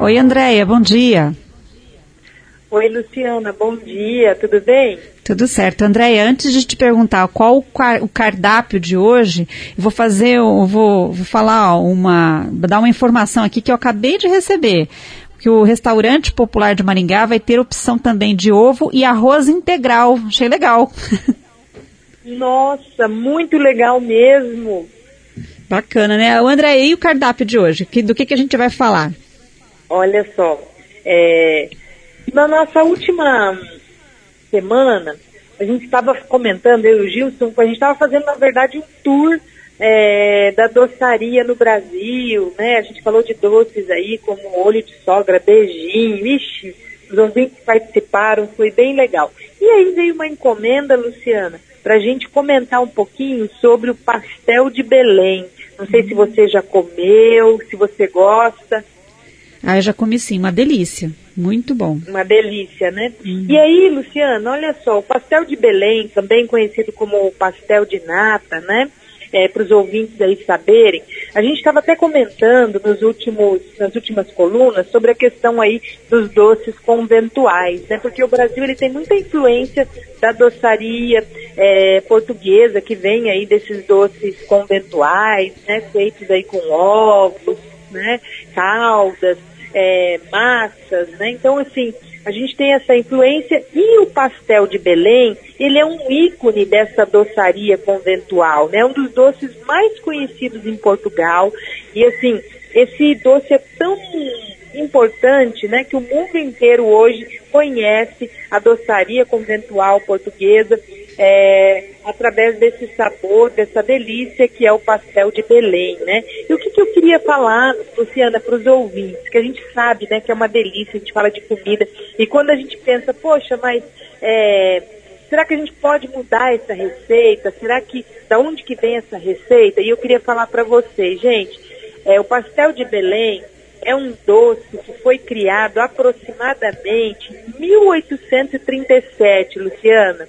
Oi, Andréia, bom dia. Oi, Luciana, bom dia, tudo bem? Tudo certo. Andréia, antes de te perguntar qual o cardápio de hoje, vou falar, dar uma informação aqui que eu acabei de receber. Que o Restaurante Popular de Maringá vai ter opção também de ovo e arroz integral. Achei legal. Nossa, muito legal mesmo. Bacana, né? Andréia, e o cardápio de hoje? Do que a gente vai falar? Olha só, na nossa última semana, a gente estava comentando, eu e o Gilson, a gente estava fazendo, na verdade, um tour da doçaria no Brasil, né? A gente falou de doces aí, como olho de sogra, beijinho, ixi, os ouvintes que participaram, foi bem legal. E aí veio uma encomenda, Luciana, para a gente comentar um pouquinho sobre o pastel de Belém. Não sei se você já comeu, se você gosta. Ah, eu já comi sim, uma delícia, muito bom. Uma delícia, né? E aí, Luciana, olha só, o pastel de Belém, também conhecido como o pastel de nata, né? Para os ouvintes aí saberem, a gente estava até comentando nas últimas colunas sobre a questão aí dos doces conventuais, né? Porque o Brasil ele tem muita influência da doçaria portuguesa, que vem aí desses doces conventuais, né? Feitos aí com ovos, né? Caldas, massas, né? Então, assim, a gente tem essa influência e o pastel de Belém, ele é um ícone dessa doçaria conventual, né? Um dos doces mais conhecidos em Portugal e, assim, esse doce é tão importante, né? Que o mundo inteiro hoje conhece a doçaria conventual portuguesa através desse sabor, dessa delícia que é o pastel de Belém, né? E o que eu queria falar, Luciana, para os ouvintes, que a gente sabe, né, que é uma delícia, a gente fala de comida, e quando a gente pensa, poxa, mas será que a gente pode mudar essa receita? Será que, da onde que vem essa receita? E eu queria falar para vocês, gente, o pastel de Belém é um doce que foi criado aproximadamente em 1837, Luciana.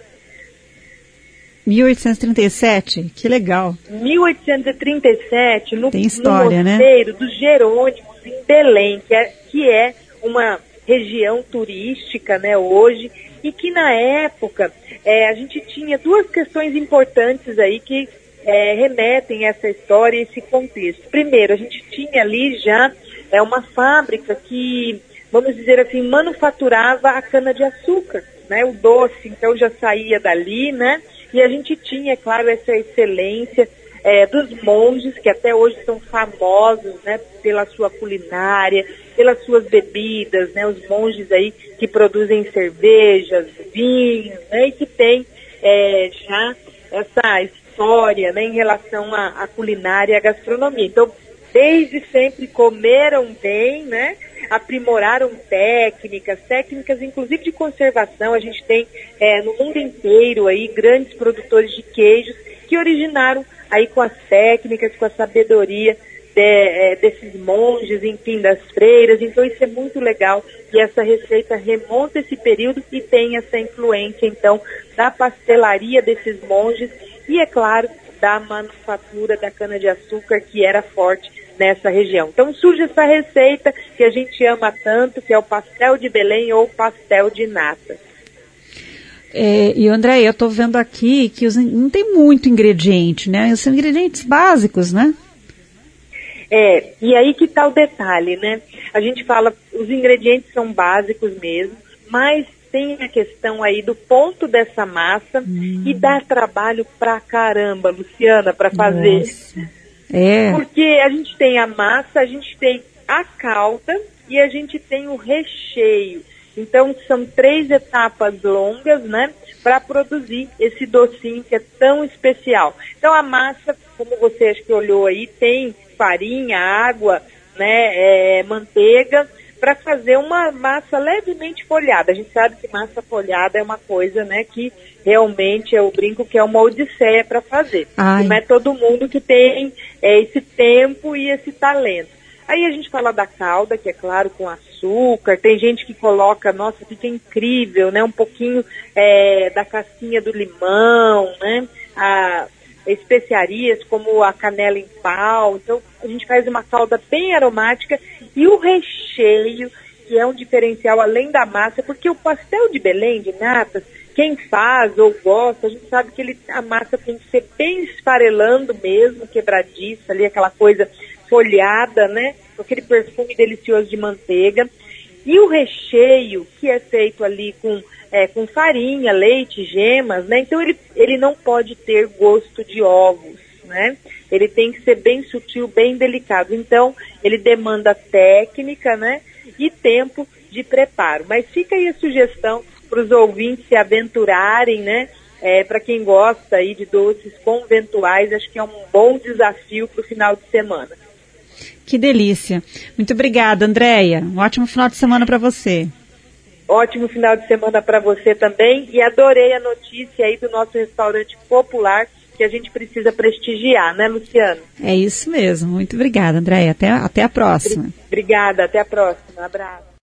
1837? Que legal. 1837, no História, mosteiro dos Jerônimos, em Belém, que é uma região turística, né, hoje, e que na época a gente tinha duas questões importantes aí que remetem a essa história e esse contexto. Primeiro, a gente tinha ali já uma fábrica que, vamos dizer assim, manufaturava a cana-de-açúcar, né, o doce, então já saía dali, né, e a gente tinha, é claro, essa excelência dos monges, que até hoje são famosos, né, pela sua culinária, pelas suas bebidas, né, os monges aí que produzem cervejas, vinhos, né, e que tem já essa história, né, em relação à culinária e à gastronomia. Então, desde sempre comeram bem, né, aprimoraram técnicas inclusive de conservação. A gente tem no mundo inteiro aí grandes produtores de queijos que originaram aí com as técnicas, com a sabedoria desses monges, enfim, das freiras. Então isso é muito legal e essa receita remonta esse período e tem essa influência, então, da pastelaria desses monges e, é claro, da manufatura da cana-de-açúcar que era forte nessa região. Então surge essa receita que a gente ama tanto, que é o pastel de Belém ou pastel de nata. E André, eu estou vendo aqui que não tem muito ingrediente, né? São ingredientes básicos, né? E aí que está o detalhe, né? A gente fala, os ingredientes são básicos mesmo, mas tem a questão aí do ponto dessa massa e dá trabalho pra caramba, Luciana, para fazer. Nossa. Porque a gente tem a massa, a gente tem a calda e a gente tem o recheio. Então são 3 etapas longas, né, para produzir esse docinho que é tão especial. Então a massa, como você acho que olhou aí, tem farinha, água, né, manteiga, para fazer uma massa levemente folhada. A gente sabe que massa folhada é uma coisa, né, que realmente eu brinco que é uma odisseia para fazer. Ai. Não é todo mundo que tem esse tempo e esse talento. Aí a gente fala da calda, que é claro, com açúcar. Tem gente que coloca, nossa, fica incrível, né, um pouquinho da casquinha do limão, né, especiarias como a canela em pau. Então a gente faz uma calda bem aromática e o recheio, que é um diferencial além da massa, porque o pastel de Belém, de natas, quem faz ou gosta, a gente sabe que a massa tem que ser bem esfarelando mesmo, quebradiça ali, aquela coisa folhada, né? Com aquele perfume delicioso de manteiga. E o recheio, que é feito ali com farinha, leite, gemas, né? Então ele não pode ter gosto de ovos, né? Ele tem que ser bem sutil, bem delicado. Então, ele demanda técnica, né? E tempo de preparo. Mas fica aí a sugestão para os ouvintes se aventurarem, né? Para quem gosta aí de doces conventuais, acho que é um bom desafio para o final de semana. Que delícia. Muito obrigada, Andréia. Um ótimo final de semana para você. Ótimo final de semana para você também. E adorei a notícia aí do nosso restaurante popular, que a gente precisa prestigiar, né, Luciano? É isso mesmo. Muito obrigada, Andréia. Até a próxima. Obrigada. Até a próxima. Um abraço.